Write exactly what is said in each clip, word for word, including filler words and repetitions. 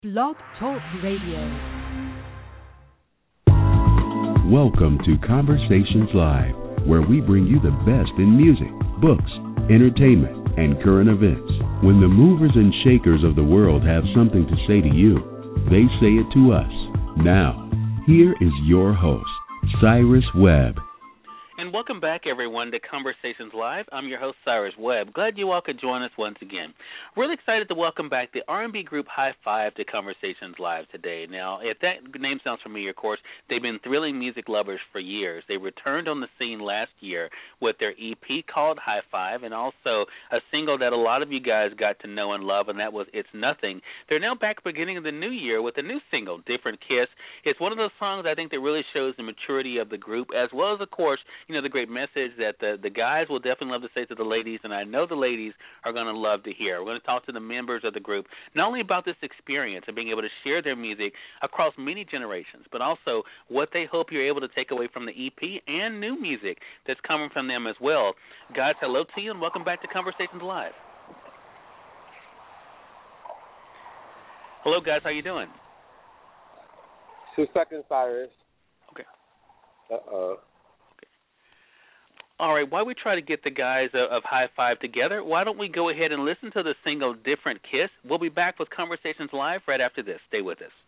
Blog Talk Radio. Welcome to Conversations Live, where we bring you the best in music, books, entertainment, and current events. When the movers and shakers of the world have something to say to you, they say it to us. Now, here is your host, Cyrus Webb. And welcome back, everyone, to Conversations Live. I'm your host, Cyrus Webb. Glad you all could join us once again. Really excited to welcome back the R and B group High Five to Conversations Live today. Now, if that name sounds familiar, of course, they've been thrilling music lovers for years. They returned on the scene last year with their E P called High Five and also a single that a lot of you guys got to know and love, and that was It's Nothing. They're now back at the beginning of the new year with a new single, Different Kiss. It's one of those songs I think that really shows the maturity of the group, as well as, of course, you know, the great message that the, the guys will definitely love to say to the ladies, and I know the ladies are going to love to hear. We're going to talk to the members of the group, not only about this experience of being able to share their music across many generations, but also what they hope you're able to take away from the E P and new music that's coming from them as well. Guys, hello to you, and welcome back to Conversations Live. Hello, guys. How you doing? Two seconds, Cyrus. Okay. Uh-oh. All right, while we try to get the guys of, of High Five together, why don't we go ahead and listen to the single Different Kiss? We'll be back with Conversations Live right after this. Stay with us.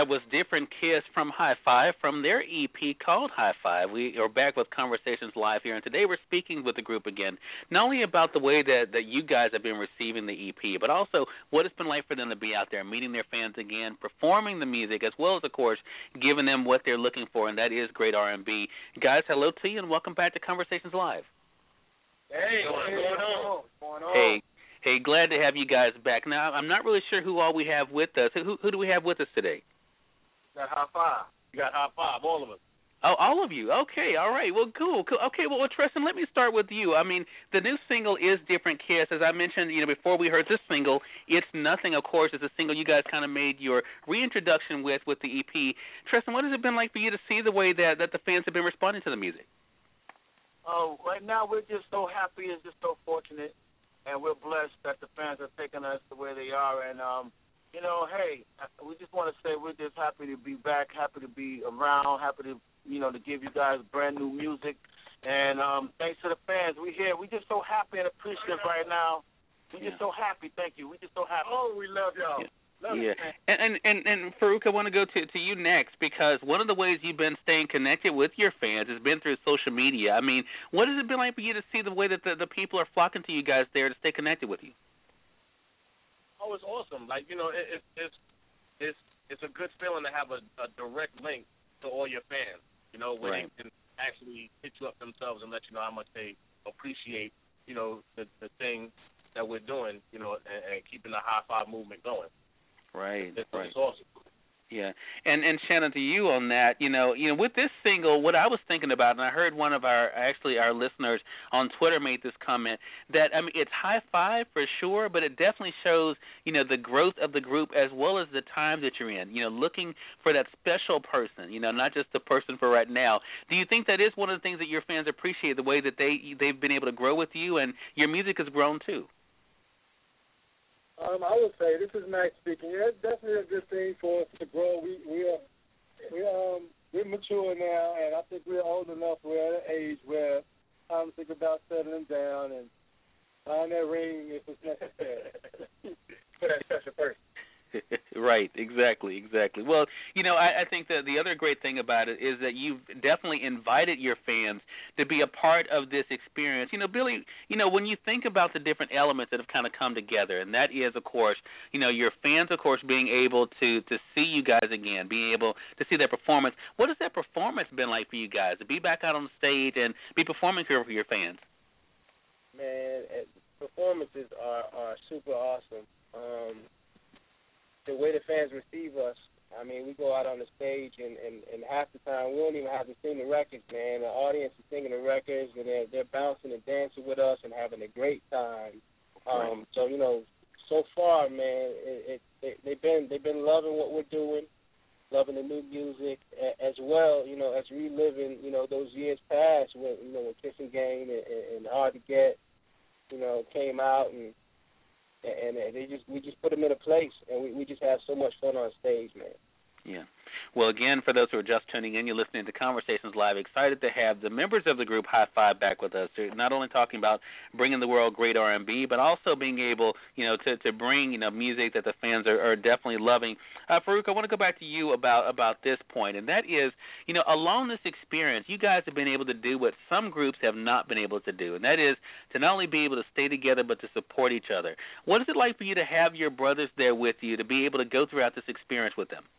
That was Different Kiss from High Five from their E P called High Five. We are back with Conversations Live here, and today we're speaking with the group again, not only about the way that, that you guys have been receiving the E P, but also what it's been like for them to be out there, meeting their fans again, performing the music, as well as, of course, giving them what they're looking for, and that is great R and B. Guys, hello to you, and welcome back to Conversations Live. Hey, what's going on? What's going on? Hey. Hey, glad to have you guys back. Now, I'm not really sure who all we have with us. Who, who do we have with us today? Got High Five. You got High Five, all of us. Oh, all of you. Okay, all right. Well, cool. cool. Okay, well, Tristan, let me start with you. I mean, the new single is Different Kiss. As I mentioned, you know, before we heard this single, It's Nothing, of course, is a single you guys kind of made your reintroduction with with the E P. Tristan, what has it been like for you to see the way that, that the fans have been responding to the music? Oh, uh, right now we're just so happy and just so fortunate. And we're blessed that the fans are taking us the way they are. And, um, you know, hey, we just want to say we're just happy to be back, happy to be around, happy to, you know, to give you guys brand new music. And um, thanks to the fans. We're here. We're just so happy and appreciative right now. We're just yeah. so happy. Thank you. We're just so happy. Oh, we love y'all. Yeah. Yeah, and, and and and Farouk, I want to go to to you next, because one of the ways you've been staying connected with your fans has been through social media. I mean, what has it been like for you to see the way that the, the people are flocking to you guys there to stay connected with you? Oh, it's awesome. Like, you know, it, it, it's it's it's a good feeling to have a, a direct link to all your fans. You know, when right. they can actually hit you up themselves and let you know how much they appreciate, you know, the the thing that we're doing, you know, and, and keeping the High Five movement going. Right, it's, right. It's awesome. Yeah, and and Shannon, to you on that, you know, you know, with this single, what I was thinking about, and I heard one of our actually our listeners on Twitter made this comment that I mean it's High Five for sure, but it definitely shows, you know, the growth of the group as well as the time that you're in. You know, looking for that special person, you know, not just the person for right now. Do you think that is one of the things that your fans appreciate, the way that they they've been able to grow with you, and your music has grown too? Um, I would say, this is Max speaking. Yeah, it's definitely a good thing for us to grow. We we are we um we're mature now, and I think we're old enough. We're at an age where I'm thinking about settling down and buying that ring if it's necessary. For that special person. Right, exactly, exactly. Well, you know, I, I think that the other great thing about it is that you've definitely invited your fans to be a part of this experience. You know, Billy, you know, when you think about the different elements that have kind of come together, and that is, of course, you know, your fans, of course, being able to, to see you guys again, being able to see their performance. What has that performance been like for you guys, to be back out on the stage and be performing here for your fans? Man, performances are, are super awesome. Um The way the fans receive us, I mean, we go out on the stage, and, and, and half the time we don't even have to sing the records, man. The audience is singing the records, and they're, they're bouncing and dancing with us and having a great time. Um, so, you know, so far, man, it, it, it, they've been they've been loving what we're doing, loving the new music as well, you know, as reliving, you know, those years past when, you know, when Kissing Game and, and, and Hard to Get, you know, came out, and And they just we just put them in a place, and we, we just have so much fun on stage, man. Yeah. Well, again, for those who are just tuning in, you're listening to Conversations Live. Excited to have the members of the group High Five back with us. They're not only talking about bringing the world great R and B, but also being able, you know, to, to bring, you know, music that the fans are, are definitely loving. Uh, Farouk, I want to go back to you about, about this point, and that is, you know, along this experience, you guys have been able to do what some groups have not been able to do, and that is to not only be able to stay together, but to support each other. What is it like for you to have your brothers there with you, to be able to go throughout this experience with them?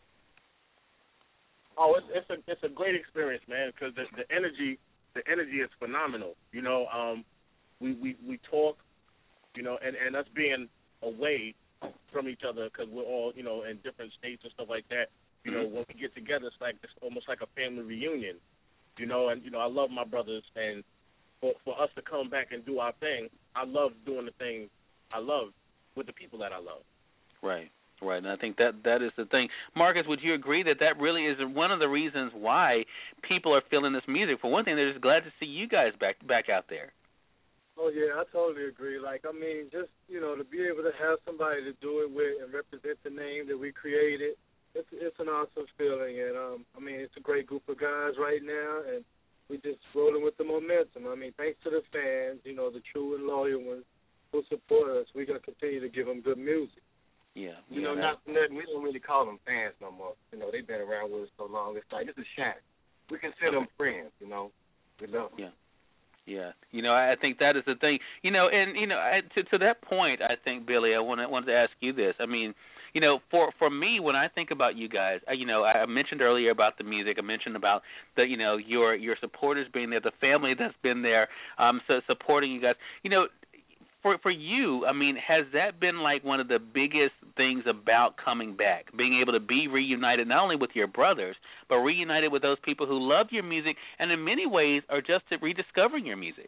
Oh, it's it's a it's a great experience, man, because the, the energy the energy is phenomenal. You know, um, we, we we talk, you know, and, and us being away from each other because we're all, you know, in different states and stuff like that. You know, when we get together, it's like it's almost like a family reunion. You know, and you know, I love my brothers, and for for us to come back and do our thing, I love doing the thing I love with the people that I love. Right. Right, and I think that that is the thing. Marcus, would you agree that that really is one of the reasons why people are feeling this music? For one thing, they're just glad to see you guys back back out there. Oh, yeah, I totally agree. Like, I mean, just, you know, to be able to have somebody to do it with and represent the name that we created, it's it's an awesome feeling. And, um, I mean, it's a great group of guys right now, and we're just rolling with the momentum. I mean, thanks to the fans, you know, the true and loyal ones who support us, we're going to continue to give them good music. Yeah. You yeah, know, not for nothing, we don't really call them fans no more. You know, they've been around with us so long. It's like, it's a shame. We consider them friends, you know. We love them. Yeah. Yeah, you know, I think that is the thing. You know, and you know, I, to to that point, I think Billy, I wanted wanted to ask you this. I mean, you know, for for me, when I think about you guys, I, you know, I mentioned earlier about the music. I mentioned about the, you know, your your supporters being there, the family that's been there, um, so supporting you guys. You know, for for you, I mean, has that been like one of the biggest things about coming back, being able to be reunited not only with your brothers, but reunited with those people who love your music and in many ways are just rediscovering your music?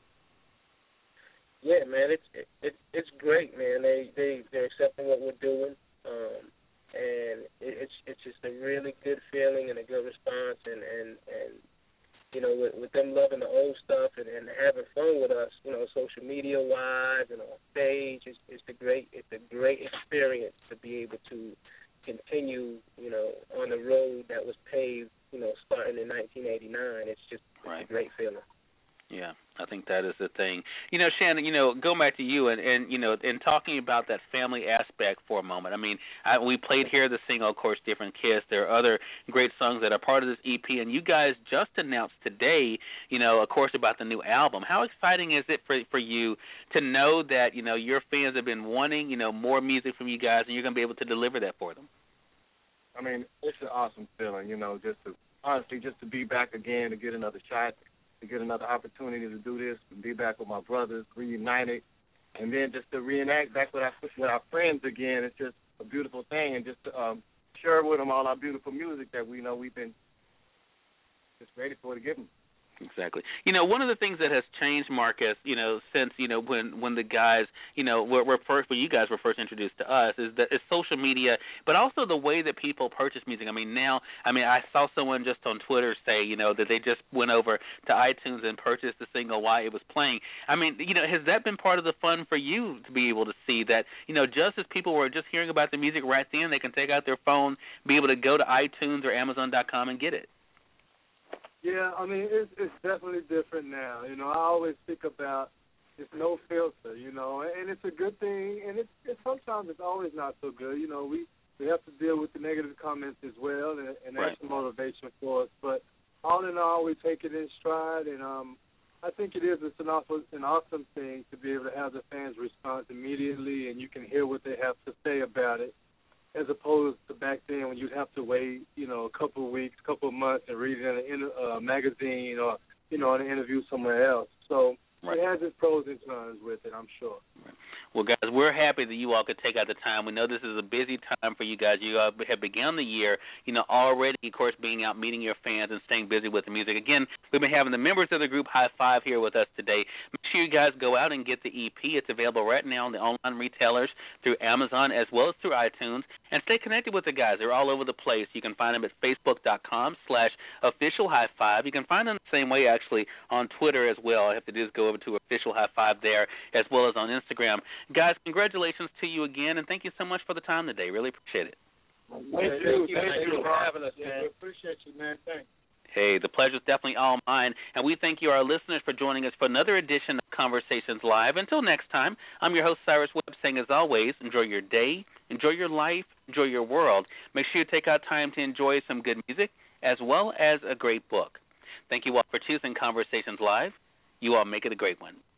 Yeah, man, it's it, it, it's great, man. They they they're accepting what we're doing, um, and it, it's it's just a really good feeling and a good response, and and, and you know, with, with them loving the old stuff and, and having fun with us, you know, social media wise and on stage, it's it's a great it's a great experience to be able to continue, you know, on the road that was paved, you know, starting in nineteen eighty-nine. It's just it's right. a great feeling. Yeah, I think that is the thing. You know, Shannon, you know, going back to you and, and you know, and talking about that family aspect for a moment. I mean, I, we played here the single, of course, Different Kiss. There are other great songs that are part of this E P, and you guys just announced today, you know, of course, about the new album. How exciting is it for for you to know that, you know, your fans have been wanting, you know, more music from you guys, and you're going to be able to deliver that for them? I mean, it's an awesome feeling, you know, just to, honestly, just to be back again, to get another shot, to get another opportunity to do this, to be back with my brothers, reunited, and then just to reenact back with our, with our friends again. It's just a beautiful thing, and just to um, share with them all our beautiful music that we know we've been just ready for to give them. Exactly. You know, one of the things that has changed, Marcus, you know, since, you know, when when the guys, you know, were, were first, when you guys were first introduced to us, is that is social media, but also the way that people purchase music. I mean, now, I mean, I saw someone just on Twitter say, you know, that they just went over to iTunes and purchased the single while it was playing. I mean, you know, has that been part of the fun for you to be able to see that, you know, just as people were just hearing about the music right then, they can take out their phone, be able to go to iTunes or Amazon dot com and get it? Yeah, I mean, it's it's definitely different now. You know, I always think about it's no filter, you know, and it's a good thing, and it's, it's sometimes it's always not so good. You know, we, we have to deal with the negative comments as well, and, and that's right. a motivation for us. But all in all, we take it in stride, and um, I think it is it's an awesome, an awesome thing to be able to have the fans respond immediately, and you can hear what they have to say about it, as opposed to back then when you'd have to wait, you know, a couple of weeks, a couple of months and read it in a uh, magazine or, you know, in an interview somewhere else. So right. It has its pros and cons with it, I'm sure. Right. Well, guys, we're happy that you all could take out the time. We know this is a busy time for you guys. You uh, have begun the year, you know, already, of course, being out, meeting your fans and staying busy with the music. Again, we've been having the members of the group High Five here with us today. Make sure you guys go out and get the E P. It's available right now on the online retailers through Amazon as well as through iTunes. And stay connected with the guys. They're all over the place. You can find them at facebook.com slash official high five. You can find them the same way, actually, on Twitter as well. All you have to do is go over to official high five there as well as on Instagram. Guys, congratulations to you again, and thank you so much for the time today. Really appreciate it. Thank you. Thank you, Thank you for having us, man. man. We appreciate you, man. Thanks. Hey, the pleasure's definitely all mine, and we thank you, our listeners, for joining us for another edition of Conversations Live. Until next time, I'm your host, Cyrus Webb, saying, as always, enjoy your day, enjoy your life, enjoy your world. Make sure you take out time to enjoy some good music as well as a great book. Thank you all for choosing Conversations Live. You all make it a great one.